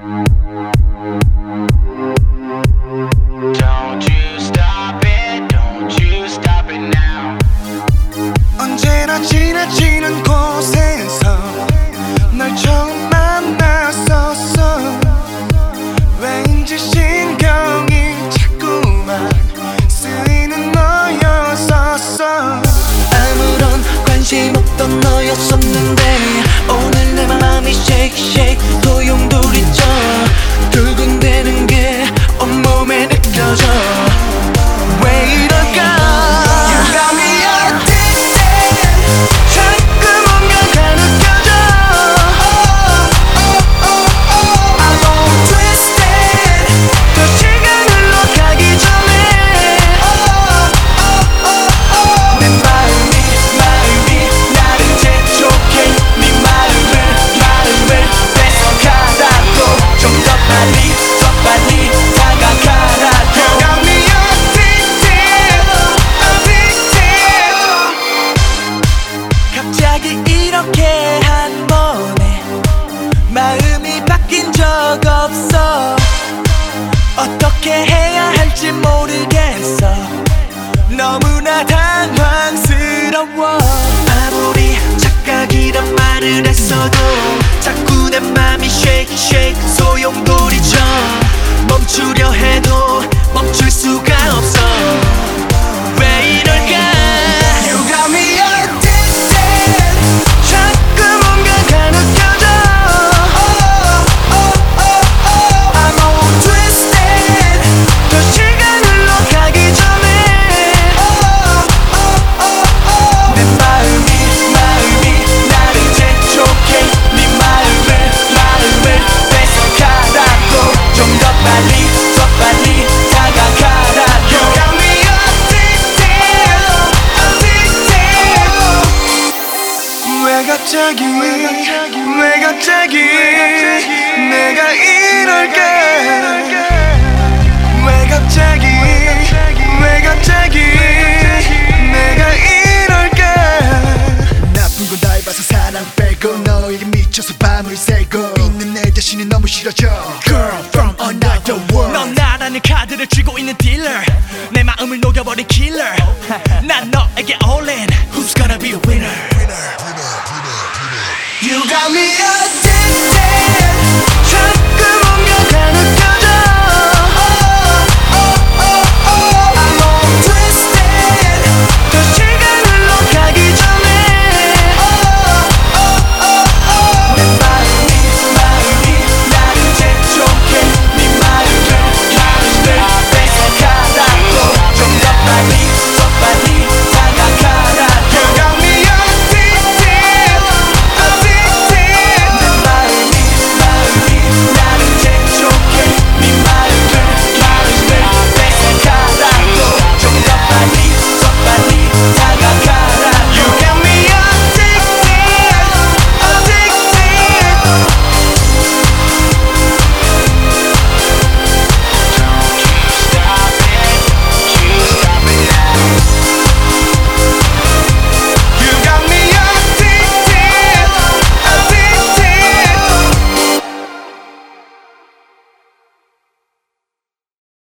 Don't you stop it, don't you stop it now. 언제나 지나치는 곳에서 널 처음 만났었어. 왠지 신경이 자꾸만 쓰이는 너였었어. 아무런 관심 없던 너였었는데 오늘 내 맘이 shake shake 소용돌이쳐 두근대는 게 온몸에 느껴져. 왜 이럴까? You got me addicted. 자꾸 뭔가가 느껴져. I'm all twisted. 더 시간 흘러가기 전에 내 마음이 나를 재촉해. 네 마음을 뺏어가라고. 좀 더 빨리 다가가라고. You got me addicted, addicted. 갑자기 이렇게 한 번에 마음이 바뀐 적 없어. 어떻게 해야 할지 모르겠어. 너무나 당황스러워. 아무리 착각이란 말을 했어도 자꾸 내 맘이 shake shake 소용돌이쳐. 멈추려 해도 멈출 수가 없어. 왜 이럴까? You got me addicted. 자꾸 뭔가가 느껴져. I'm all twisted. 더 시간 흘러가기 전에 내 마음이 나를 재촉해. 네 마음을 뺏어가라고. 좀 더 빨리 다가가라고. You got me addicted, addicted. 왜 갑자기 내가 이럴까? 왜 갑자기 내가 이럴까? 나쁜 건 다 해봐서 사랑 빼고 너에게 미쳐서 밤을 새고 있는 내 자신이 너무 싫어져. Girl from another world. 넌 나라는 카드를 쥐고 있는 딜러.